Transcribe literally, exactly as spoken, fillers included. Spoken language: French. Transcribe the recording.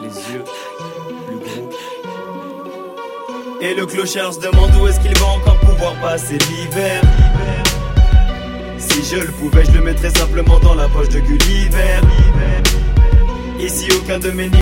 yeux plus gros. Et le clochard se demande où est-ce qu'il va encore pouvoir passer l'hiver. Si je le pouvais, je le mettrais simplement dans la poche de Gulliver. Et si aucun de mes